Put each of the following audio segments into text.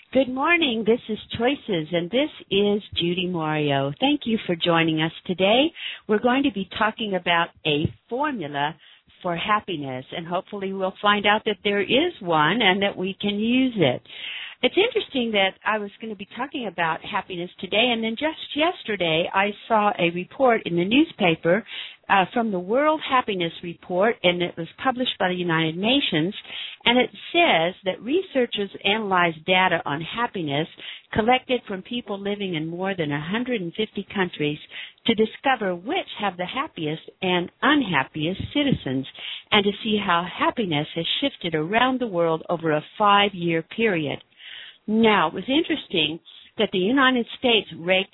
Good morning. This is Choices, and this is Judy Mario. Thank you for joining us today. We're going to be talking about a formula for happiness, and hopefully we'll find out that there is one and that we can use it. It's interesting that I was going to be talking about happiness today, and then just yesterday I saw a report in the newspaper from the World Happiness Report, and it was published by the United Nations, and it says that researchers analyzed data on happiness collected from people living in more than 150 countries to discover which have the happiest and unhappiest citizens, and to see how happiness has shifted around the world over a 5-year period. Now, it was interesting that the United States ranked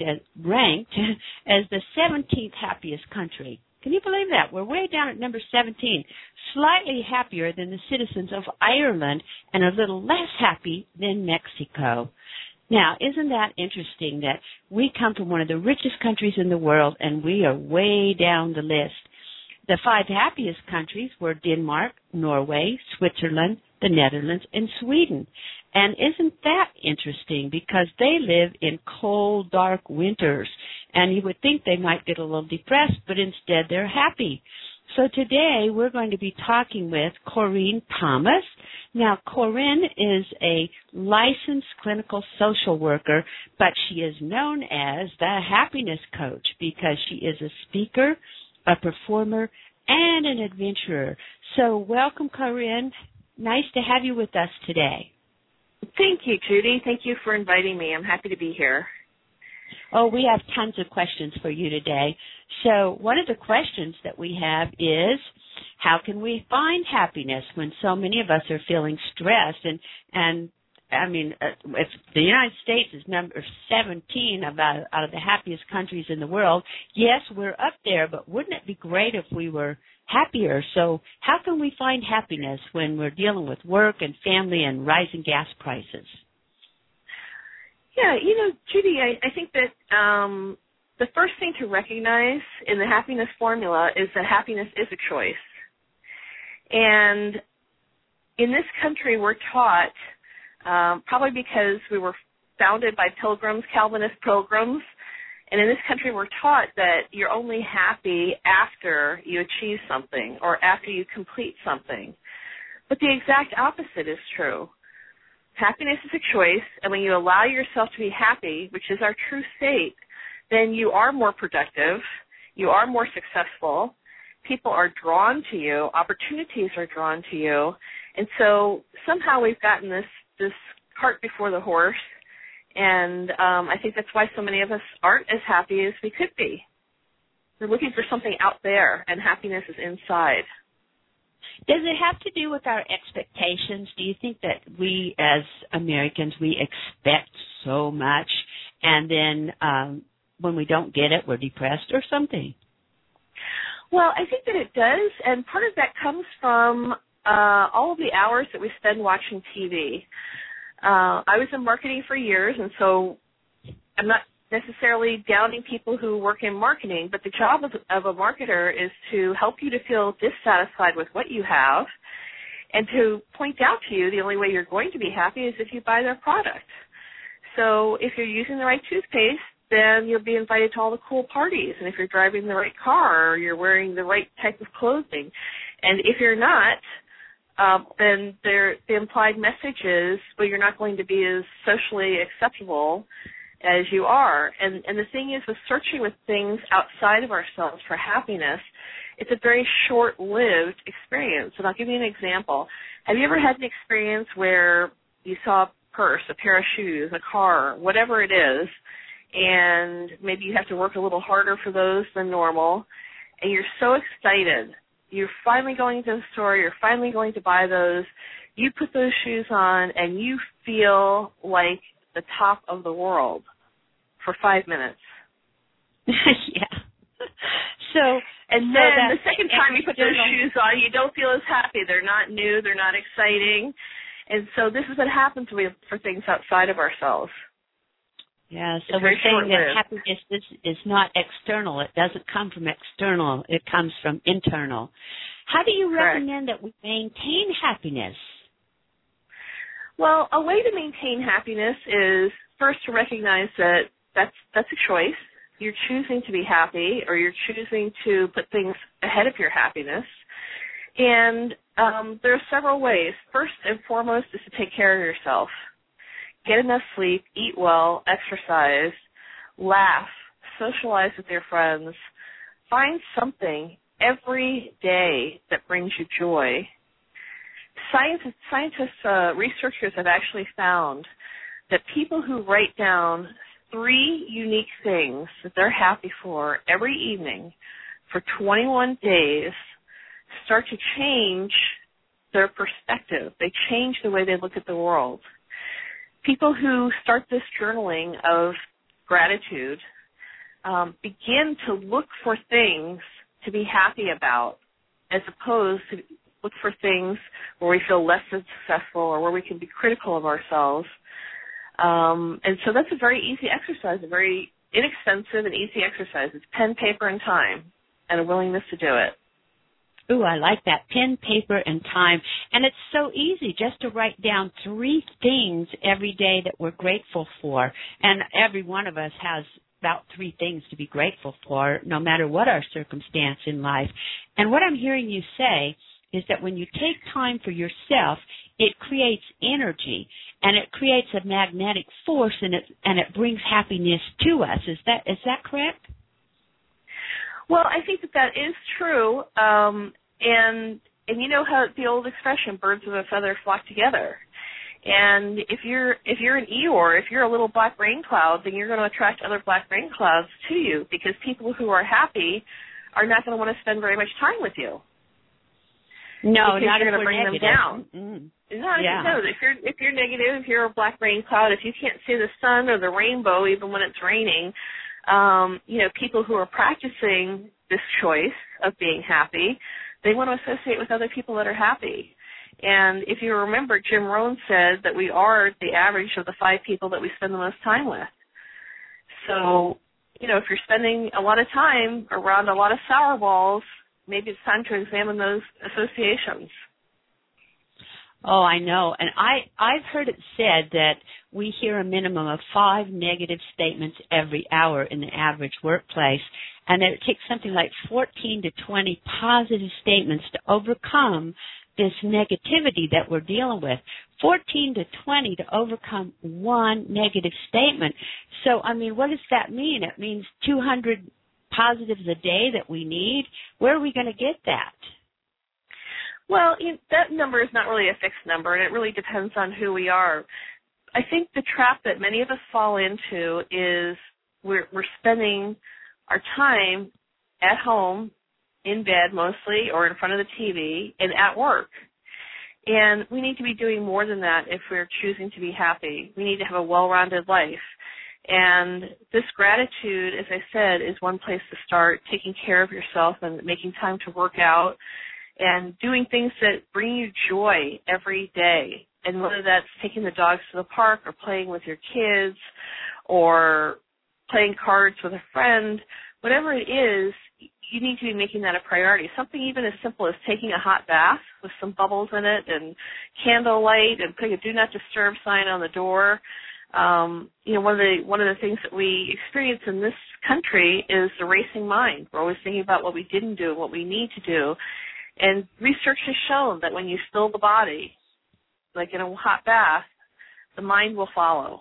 as the 17th happiest country. Can you believe that? We're way down at number 17, slightly happier than the citizens of Ireland and a little less happy than Mexico. Now, isn't that interesting that we come from one of the richest countries in the world and we are way down the list? The 5 happiest countries were Denmark, Norway, Switzerland, the Netherlands, and Sweden. And isn't that interesting? Because they live in cold, dark winters. And you would think they might get a little depressed, but instead they're happy. So today we're going to be talking with Corinne Thomas. Now, Corinne is a licensed clinical social worker, but she is known as the happiness coach because she is a speaker, a performer, and an adventurer. So welcome, Corinne. Nice to have you with us today. Thank you, Judy. Thank you for inviting me. I'm happy to be here. Oh, we have tons of questions for you today. So one of the questions that we have is, how can we find happiness when so many of us are feeling stressed? And I mean, if the United States is number 17 out of the happiest countries in the world, yes, we're up there, but wouldn't it be great if we were happier? So how can we find happiness when we're dealing with work and family and rising gas prices? Yeah, Judy, I think that the first thing to recognize in the happiness formula is that happiness is a choice. And in this country, we're taught, probably because we were founded by pilgrims, Calvinist pilgrims, and in this country we're taught that you're only happy after you achieve something or after you complete something. But the exact opposite is true. Happiness is a choice, and when you allow yourself to be happy, which is our true state, then you are more productive, you are more successful, people are drawn to you, opportunities are drawn to you, and so somehow we've gotten this cart before the horse, and I think that's why so many of us aren't as happy as we could be. We're looking for something out there, and happiness is inside. Does it have to do with our expectations? Do you think that we as Americans, we expect so much, and then when we don't get it, we're depressed or something? Well, I think that it does, and part of that comes from all of the hours that we spend watching TV. I was in marketing for years, and so I'm not necessarily downing people who work in marketing, but the job of a marketer is to help you to feel dissatisfied with what you have and to point out to you the only way you're going to be happy is if you buy their product. So if you're using the right toothpaste, then you'll be invited to all the cool parties. And if you're driving the right car, or you're wearing the right type of clothing. And if you're not, then the implied message is, well, you're not going to be as socially acceptable as you are. And the thing is, with searching with things outside of ourselves for happiness, it's a very short-lived experience. And I'll give you an example. Have you ever had an experience where you saw a purse, a pair of shoes, a car, whatever it is, and maybe you have to work a little harder for those than normal, and you're so excited. You're finally going to the store. You're finally going to buy those. You put those shoes on, and you feel like the top of the world for 5 minutes. Yeah. And then the second time you put those shoes on, you don't feel as happy. They're not new. They're not exciting. And so this is what happens for things outside of ourselves. Yeah, so we're saying that happiness is not external. It doesn't come from external. It comes from internal. How do you recommend that we maintain happiness? Well, a way to maintain happiness is first to recognize that that's a choice. You're choosing to be happy, or you're choosing to put things ahead of your happiness. And there are several ways. First and foremost is to take care of yourself. Get enough sleep, eat well, exercise, laugh, socialize with your friends. Find something every day that brings you joy. Scientists, researchers have actually found that people who write down 3 unique things that they're happy for every evening for 21 days start to change their perspective. They change the way they look at the world. People who start this journaling of gratitude begin to look for things to be happy about, as opposed to look for things where we feel less than successful or where we can be critical of ourselves. And so that's a very easy exercise, a very inexpensive and easy exercise. It's pen, paper, and time, and a willingness to do it. Ooh, I like that. Pen, paper, and time. And it's so easy just to write down 3 things every day that we're grateful for. And every one of us has about 3 things to be grateful for, no matter what our circumstance in life. And what I'm hearing you say is that when you take time for yourself, it creates energy, and it creates a magnetic force, and it brings happiness to us. Is that correct? Well, I think that is true, and you know how the old expression, birds of a feather flock together. And if you're an Eeyore, if you're a little black rain cloud, then you're going to attract other black rain clouds to you, because people who are happy are not going to want to spend very much time with you. No, because not you're if going to we're bring negative. them down. Mm. No, if you're negative, if you're a black rain cloud, if you can't see the sun or the rainbow even when it's raining, people who are practicing this choice of being happy, they want to associate with other people that are happy. And if you remember, Jim Rohn said that we are the average of the 5 people that we spend the most time with. So, if you're spending a lot of time around a lot of sour balls, maybe it's time to examine those associations. Oh, I know. And I've heard it said that we hear a minimum of 5 negative statements every hour in the average workplace, and that it takes something like 14 to 20 positive statements to overcome this negativity that we're dealing with. 14 to 20 to overcome 1 negative statement. So, what does that mean? It means 200 positives a day that we need. Where are we going to get that? Well, that number is not really a fixed number, and it really depends on who we are. I think the trap that many of us fall into is we're spending our time at home, in bed mostly, or in front of the TV, and at work. And we need to be doing more than that if we're choosing to be happy. We need to have a well-rounded life. And this gratitude, as I said, is one place to start, taking care of yourself and making time to work out and doing things that bring you joy every day. And whether that's taking the dogs to the park or playing with your kids or playing cards with a friend, whatever it is, you need to be making that a priority. Something even as simple as taking a hot bath with some bubbles in it and candlelight and putting a do not disturb sign on the door. One of the things that we experience in this country is the racing mind. We're always thinking about what we didn't do, what we need to do. And research has shown that when you still the body, like in a hot bath, the mind will follow.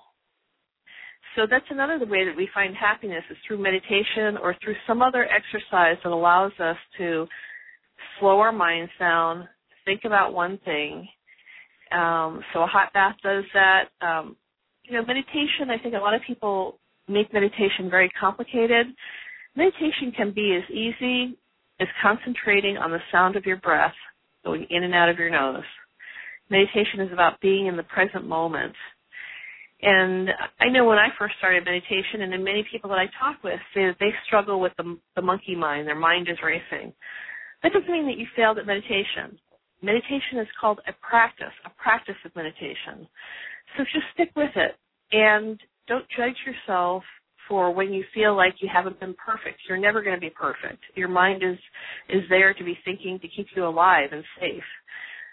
So that's another way that we find happiness is through meditation or through some other exercise that allows us to slow our minds down, think about one thing. So a hot bath does that. Meditation, I think a lot of people make meditation very complicated. Meditation can be as easy as concentrating on the sound of your breath going in and out of your nose. Meditation is about being in the present moment. And I know when I first started meditation, and then many people that I talk with say that they struggle with the monkey mind. Their mind is racing. That doesn't mean that you failed at meditation. Meditation is called a practice of meditation. So just stick with it, and don't judge yourself for when you feel like you haven't been perfect. You're never going to be perfect. Your mind is there to be thinking to keep you alive and safe.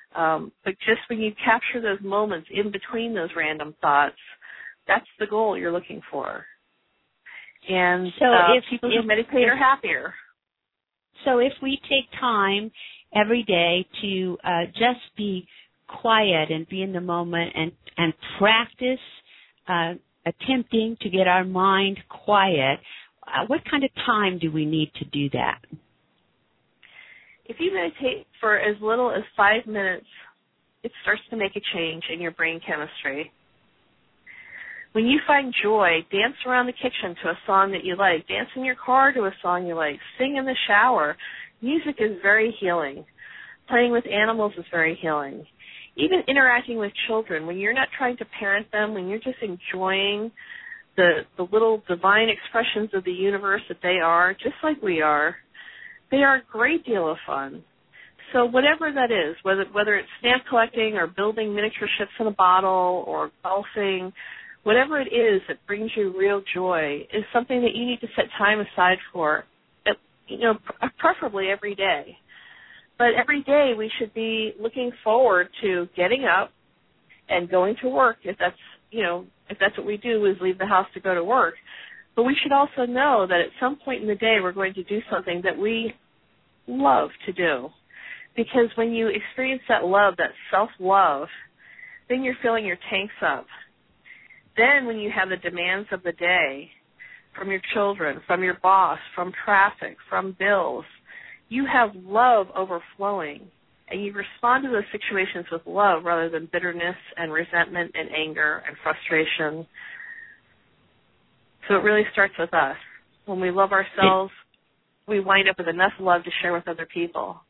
But just when you capture those moments in between those random thoughts, that's the goal you're looking for. And so people who meditate are happier. So if we take time every day to just be quiet and be in the moment and practice attempting to get our mind quiet, what kind of time do we need to do that? If you meditate for as little as 5 minutes, it starts to make a change in your brain chemistry. When you find joy, dance around the kitchen to a song that you like. Dance in your car to a song you like. Sing in the shower. Music is very healing. Playing with animals is very healing. Even interacting with children, when you're not trying to parent them, when you're just enjoying the little divine expressions of the universe that they are, just like we are, they are a great deal of fun. So whatever that is, whether it's stamp collecting or building miniature ships in a bottle or golfing, whatever it is that brings you real joy is something that you need to set time aside for, preferably every day. But every day we should be looking forward to getting up and going to work if that's what we do is leave the house to go to work. But we should also know that at some point in the day we're going to do something that we love to do. Because when you experience that love, that self-love, then you're filling your tanks up. Then when you have the demands of the day from your children, from your boss, from traffic, from bills, you have love overflowing, and you respond to those situations with love rather than bitterness and resentment and anger and frustration. So it really starts with us. When we love ourselves, we wind up with enough love to share with other people.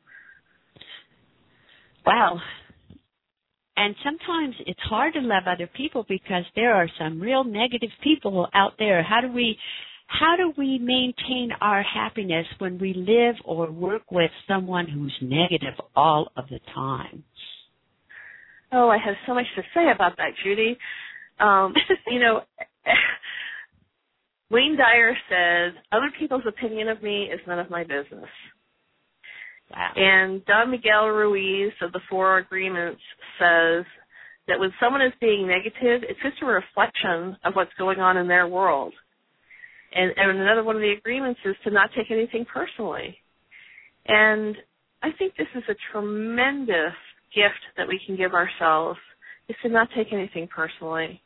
Wow. And sometimes it's hard to love other people because there are some real negative people out there. How do we maintain our happiness when we live or work with someone who's negative all of the time? Oh, I have so much to say about that, Judy. Wayne Dyer says, other people's opinion of me is none of my business. Wow. And Don Miguel Ruiz of the Four Agreements says that when someone is being negative, it's just a reflection of what's going on in their world. And another one of the agreements is to not take anything personally. And I think this is a tremendous gift that we can give ourselves, is to not take anything personally.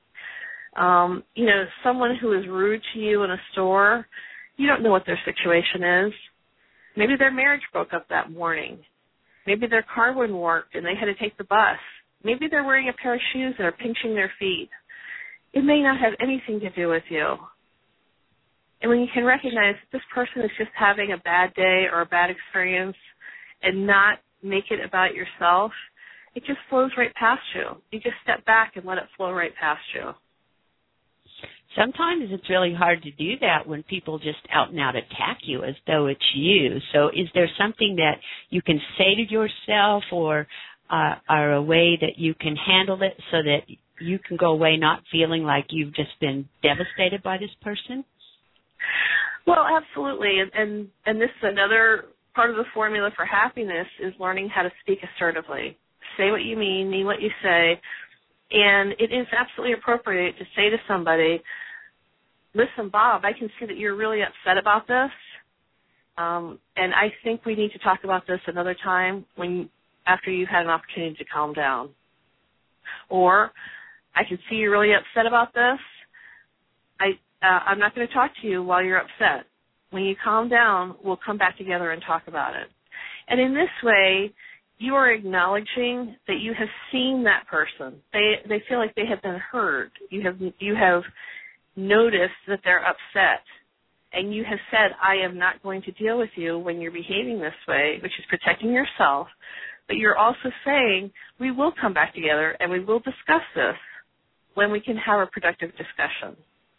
Someone who is rude to you in a store, you don't know what their situation is. Maybe their marriage broke up that morning. Maybe their car wouldn't work and they had to take the bus. Maybe they're wearing a pair of shoes that are pinching their feet. It may not have anything to do with you. And when you can recognize that this person is just having a bad day or a bad experience and not make it about yourself, it just flows right past you. You just step back and let it flow right past you. Sometimes it's really hard to do that when people just out and out attack you as though it's you. So is there something that you can say to yourself or a way that you can handle it so that you can go away not feeling like you've just been devastated by this person? Well, absolutely. And this is another part of the formula for happiness is learning how to speak assertively. Say what you mean what you say. And it is absolutely appropriate to say to somebody, listen, Bob, I can see that you're really upset about this, and I think we need to talk about this another time after you've had an opportunity to calm down. Or, I can see you're really upset about this. I'm not going to talk to you while you're upset. When you calm down, we'll come back together and talk about it. And in this way, you are acknowledging that you have seen that person. They feel like they have been heard. You have noticed that they're upset. And you have said, I am not going to deal with you when you're behaving this way, which is protecting yourself. But you're also saying, we will come back together and we will discuss this when we can have a productive discussion.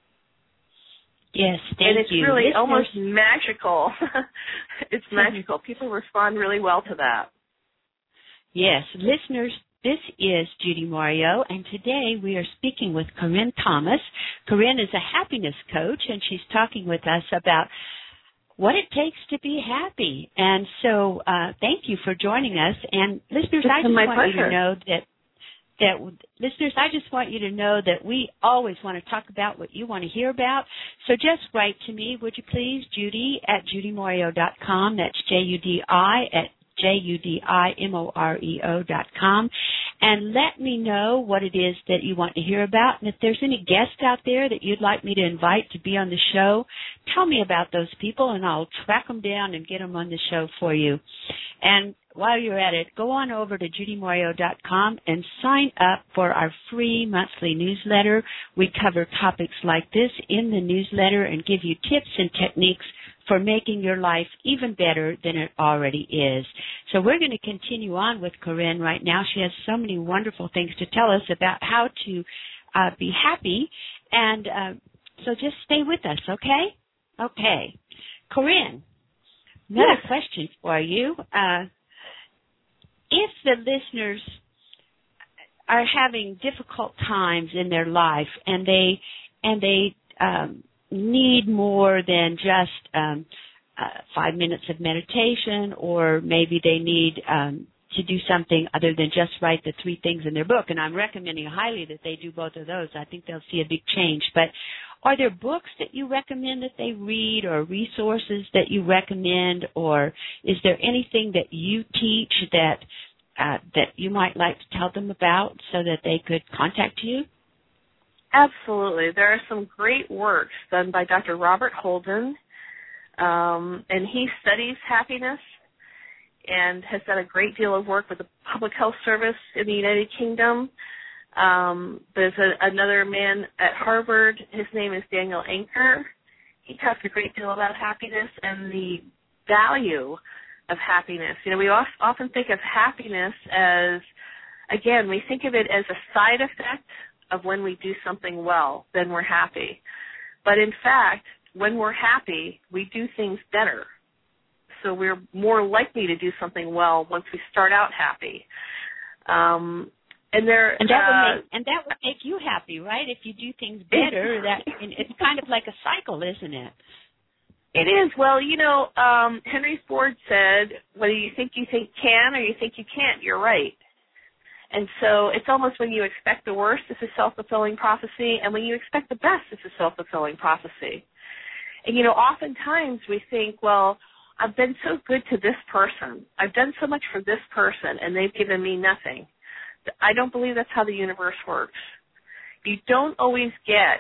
Yes, thank you. And it's really almost magical. It's magical. People respond really well to that. Yes, listeners, this is Judy Mario, and today we are speaking with Corinne Thomas. Corinne is a happiness coach, and she's talking with us about what it takes to be happy. And so thank you for joining us. And listeners, I just want you to know that listeners, I just want you to know that we always want to talk about what you want to hear about. So just write to me, would you please, Judy at judymorio.com. That's Judi at JUDIMOREO.com, and let me know what it is that you want to hear about. And if there's any guests out there that you'd like me to invite to be on the show, tell me about those people, and I'll track them down and get them on the show for you. And while you're at it, go on over to JudyMorio.com and sign up for our free monthly newsletter. We cover topics like this in the newsletter and give you tips and techniques for making your life even better than it already is. So we're going to continue on with Corinne right now. She has so many wonderful things to tell us about how to be happy. And so just stay with us, okay? Okay. Corinne, another question for you. If the listeners are having difficult times in their life and they need more than just 5 minutes of meditation, or maybe they need to do something other than just write the 3 things in their book, and I'm recommending highly that they do both of those. I think they'll see a big change. But are there books that you recommend that they read, or resources that you recommend, or is there anything that you teach that you might like to tell them about so that they could contact you? Absolutely. There are some great works done by Dr. Robert Holden, and he studies happiness and has done a great deal of work with the Public Health Service in the United Kingdom. There's another man at Harvard. His name is Daniel Anker. He talks a great deal about happiness and the value of happiness. You know, we often think of happiness as, again, we think of it as a side effect of when we do something well, then we're happy. But in fact, when we're happy, we do things better. So we're more likely to do something well once we start out happy. And that would make you happy, right? If you do things better, it's kind of like a cycle, isn't it? It is. Well, you know, Henry Ford said, whether you think can or you think you can't, you're right. And so it's almost when you expect the worst, it's a self-fulfilling prophecy, and when you expect the best, it's a self-fulfilling prophecy. And, you know, oftentimes we think, well, I've been so good to this person. I've done so much for this person, and they've given me nothing. I don't believe that's how the universe works. You don't always get,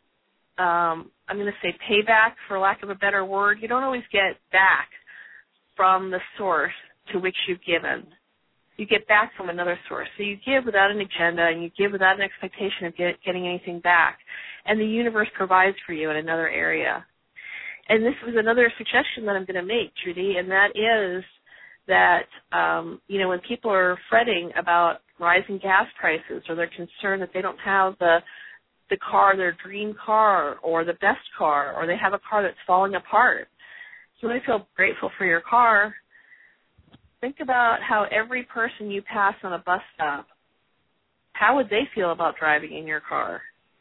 I'm going to say payback, for lack of a better word. You don't always get back from the source to which you've given. You get back from another source. So you give without an agenda, and you give without an expectation of getting anything back. And the universe provides for you in another area. And this was another suggestion that I'm going to make, Judy, and that is that, you know, when people are fretting about rising gas prices, or they're concerned that they don't have the car, their dream car, or the best car, or they have a car that's falling apart, you want to feel grateful for your car. Think about how every person you pass on a bus stop, how would they feel about driving in your car?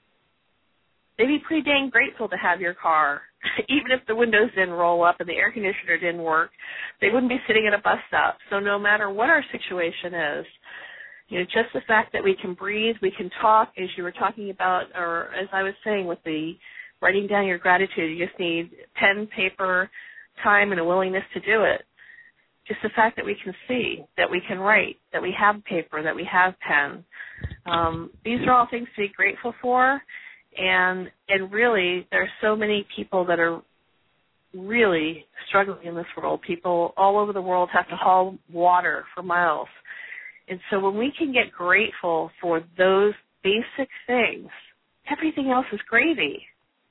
They'd be pretty dang grateful to have your car. Even if the windows didn't roll up and the air conditioner didn't work, they wouldn't be sitting at a bus stop. So no matter what our situation is, you know, just the fact that we can breathe, we can talk, as you were talking about, or as I was saying with the writing down your gratitude, you just need pen, paper, time, and a willingness to do it. Just the fact that we can see, that we can write, that we have paper, that we have pen. These are all things to be grateful for. And really, there are so many people that are really struggling in this world. People all over the world have to haul water for miles. And so when we can get grateful for those basic things, everything else is gravy.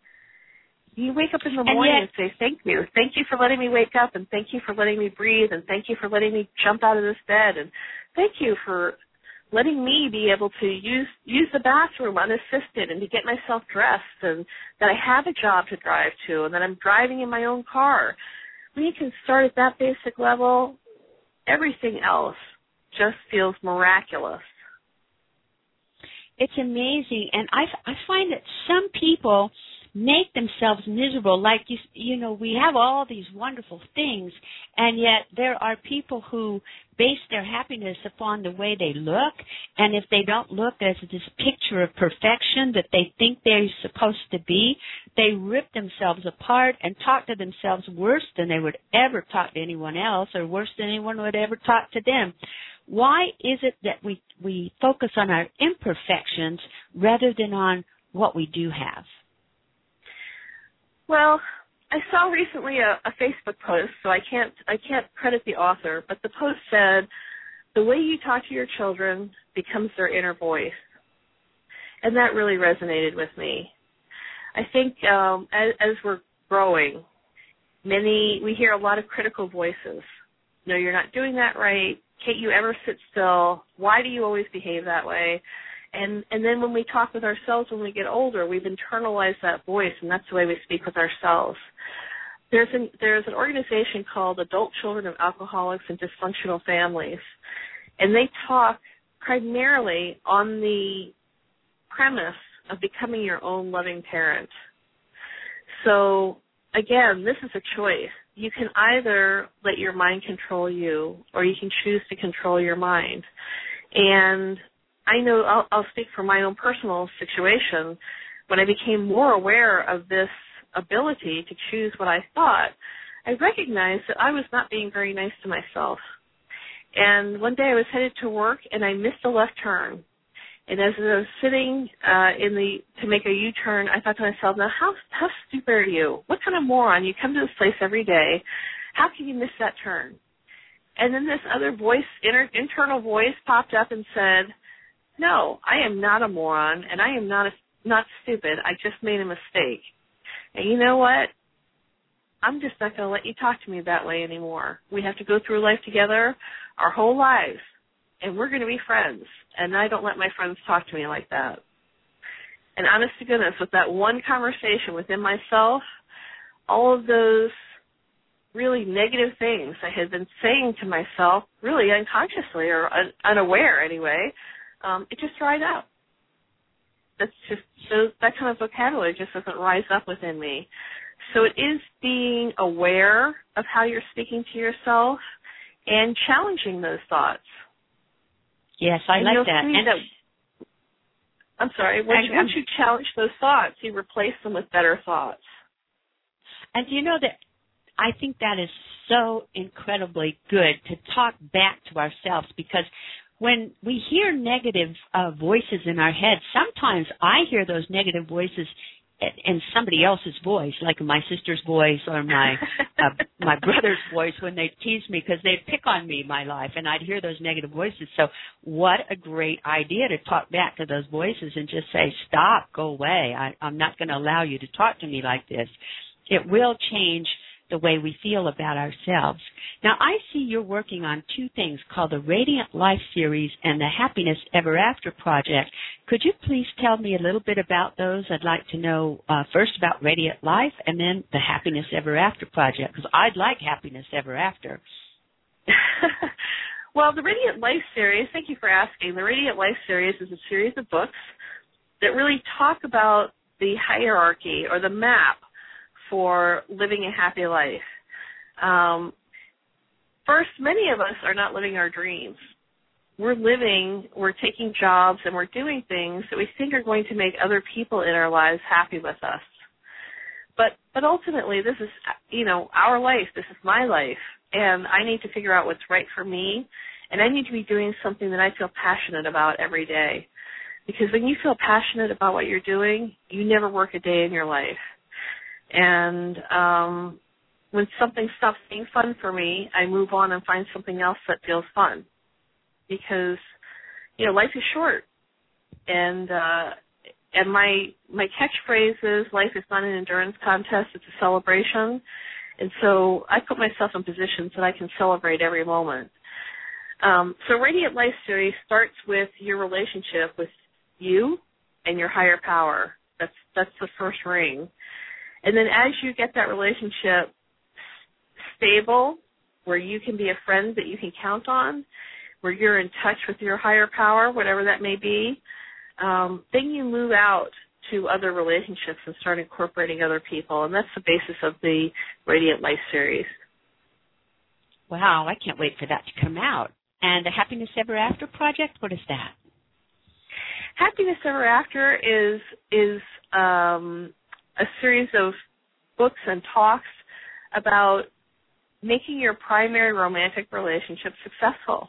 You wake up in the morning and say, thank you. Thank you for letting me wake up, and thank you for letting me breathe, and thank you for letting me jump out of this bed, and thank you for letting me be able to use the bathroom unassisted and to get myself dressed, and that I have a job to drive to, and that I'm driving in my own car. When you can start at that basic level, everything else just feels miraculous. It's amazing. And I find that some people make themselves miserable. Like, we have all these wonderful things, and yet there are people who base their happiness upon the way they look, and if they don't look as this picture of perfection that they think they're supposed to be, they rip themselves apart and talk to themselves worse than they would ever talk to anyone else, or worse than anyone would ever talk to them. Why is it that we focus on our imperfections rather than on what we do have? Well, I saw recently a Facebook post, so I can't credit the author, but the post said, the way you talk to your children becomes their inner voice. And that really resonated with me. I think as we're growing, we hear a lot of critical voices. No, you're not doing that right. Can't you ever sit still? Why do you always behave that way? And then when we talk with ourselves when we get older, we've internalized that voice, and that's the way we speak with ourselves. There's an organization called Adult Children of Alcoholics and Dysfunctional Families, and they talk primarily on the premise of becoming your own loving parent. So, again, this is a choice. You can either let your mind control you, or you can choose to control your mind. And I know I'll speak from my own personal situation. When I became more aware of this ability to choose what I thought, I recognized that I was not being very nice to myself. And one day I was headed to work, and I missed a left turn. And as I was sitting to make a U-turn, I thought to myself, now how stupid are you? What kind of moron? You come to this place every day. How can you miss that turn? And then this other voice, internal voice, popped up and said, no, I am not a moron, and I am not stupid. I just made a mistake. And you know what? I'm just not going to let you talk to me that way anymore. We have to go through life together our whole lives, and we're going to be friends. And I don't let my friends talk to me like that. And honest to goodness, with that one conversation within myself, all of those really negative things I had been saying to myself, really unconsciously or unaware anyway, it just dried up. That's just that kind of vocabulary just doesn't rise up within me. So it is being aware of how you're speaking to yourself and challenging those thoughts. Yes, I like that. And I'm sorry. Once you challenge those thoughts, you replace them with better thoughts. And you know that I think that is so incredibly good to talk back to ourselves, because when we hear negative voices in our head, sometimes I hear those negative voices in somebody else's voice, like my sister's voice or my brother's voice when they tease me, because they'd pick on me my life, and I'd hear those negative voices. So what a great idea to talk back to those voices and just say, stop, go away. I'm not going to allow you to talk to me like this. It will change the way we feel about ourselves. Now, I see you're working on two things called the Radiant Life Series and the Happiness Ever After Project. Could you please tell me a little bit about those? I'd like to know first about Radiant Life and then the Happiness Ever After Project, because I'd like Happiness Ever After. Well, the Radiant Life Series, thank you for asking. The Radiant Life Series is a series of books that really talk about the hierarchy or the map for living a happy life. First, many of us are not living our dreams. We're taking jobs, and we're doing things that we think are going to make other people in our lives happy with us. But ultimately, this is, our life. This is my life, and I need to figure out what's right for me, and I need to be doing something that I feel passionate about every day. Because when you feel passionate about what you're doing, you never work a day in your life. And when something stops being fun for me, I move on and find something else that feels fun. Because, life is short. And my catchphrase is, life is not an endurance contest, it's a celebration. And so I put myself in positions that I can celebrate every moment. So Radiant Life Series starts with your relationship with you and your higher power. That's the first ring. And then as you get that relationship stable, where you can be a friend that you can count on, where you're in touch with your higher power, whatever that may be, then you move out to other relationships and start incorporating other people. And that's the basis of the Radiant Life series. Wow, I can't wait for that to come out. And the Happiness Ever After project, what is that? Happiness Ever After is a series of books and talks about making your primary romantic relationship successful.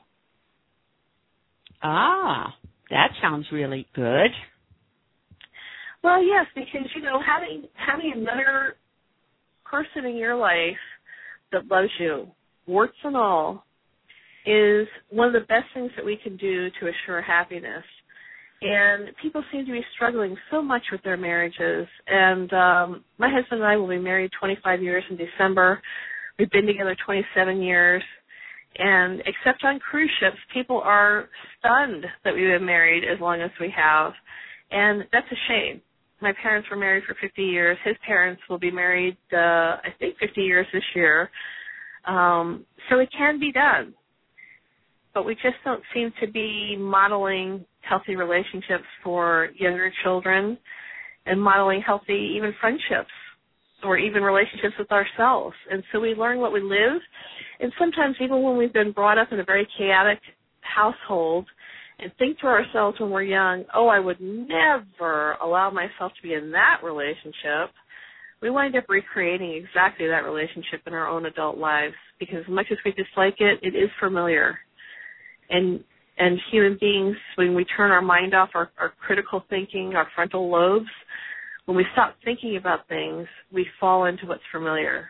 Ah, that sounds really good. Well, yes, because, having another person in your life that loves you, warts and all, is one of the best things that we can do to assure happiness. And people seem to be struggling so much with their marriages. And my husband and I will be married 25 years in December. We've been together 27 years. And except on cruise ships, people are stunned that we've been married as long as we have. And that's a shame. My parents were married for 50 years. His parents will be married, 50 years this year. So it can be done. But we just don't seem to be modeling healthy relationships for younger children and modeling healthy even friendships or even relationships with ourselves. And so we learn what we live. And sometimes even when we've been brought up in a very chaotic household and think to ourselves when we're young, oh, I would never allow myself to be in that relationship, we wind up recreating exactly that relationship in our own adult lives because as much as we dislike it, it is familiar. And human beings, when we turn our mind off our critical thinking, our frontal lobes, when we stop thinking about things, we fall into what's familiar.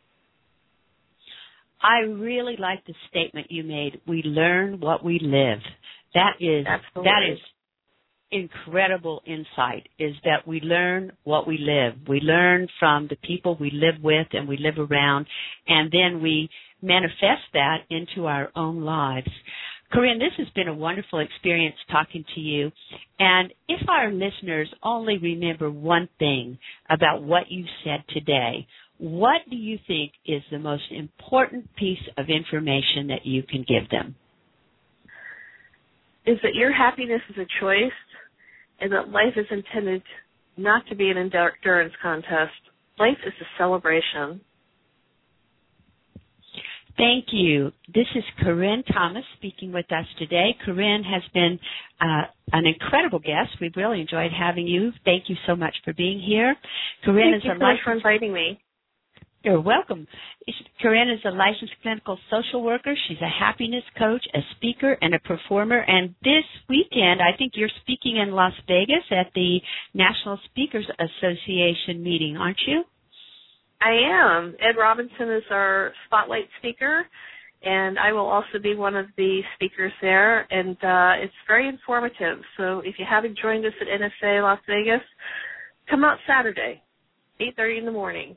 I really like the statement you made. We learn what we live. That is incredible insight, is that we learn what we live. We learn from the people we live with and we live around, and then we manifest that into our own lives. Corinne, this has been a wonderful experience talking to you. And if our listeners only remember one thing about what you said today, what do you think is the most important piece of information that you can give them? Is that your happiness is a choice and that life is intended not to be an endurance contest. Life is a celebration. Thank you. This is Corinne Thomas speaking with us today. Corinne has been an incredible guest. We've really enjoyed having you. Thank you so much for being here. Corinne Thank you so much for inviting me. You're welcome. Corinne is a licensed clinical social worker. She's a happiness coach, a speaker, and a performer. And this weekend, I think you're speaking in Las Vegas at the National Speakers Association meeting, aren't you? I am. Ed Robinson is our spotlight speaker, and I will also be one of the speakers there. And it's very informative. So if you haven't joined us at NSA Las Vegas, come out Saturday, 8:30 in the morning.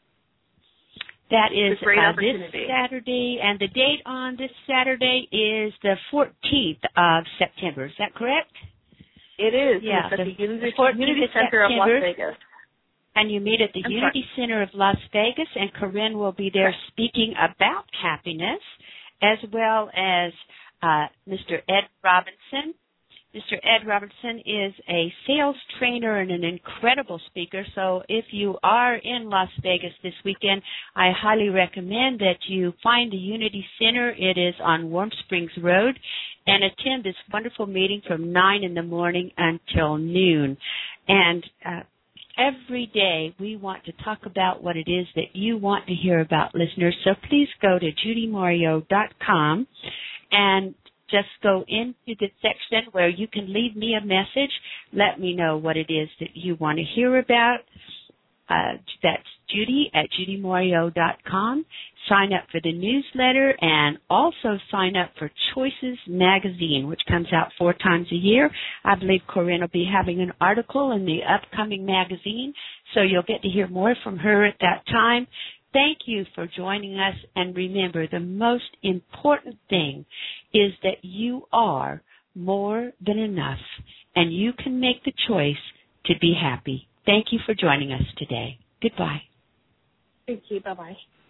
That is this Saturday, and the date on this Saturday is the 14th of September. Is that correct? It is. Yeah, it's at the Unity Center of Las Vegas. And you meet at the Unity Center of Las Vegas, and Corinne will be there speaking about happiness, as well as Mr. Ed Robinson. Mr. Ed Robinson is a sales trainer and an incredible speaker, so if you are in Las Vegas this weekend, I highly recommend that you find the Unity Center. It is on Warm Springs Road, and attend this wonderful meeting from 9 in the morning until noon. And every day we want to talk about what it is that you want to hear about, listeners, so please go to judymario.com and just go into the section where you can leave me a message. Let me know what it is that you want to hear about. That's Judy at judymario.com. Sign up for the newsletter and also sign up for Choices Magazine, which comes out 4 times a year. I believe Corinne will be having an article in the upcoming magazine, so you'll get to hear more from her at that time. Thank you for joining us, and remember, the most important thing is that you are more than enough, and you can make the choice to be happy. Thank you for joining us today. Goodbye. Thank you. Bye-bye.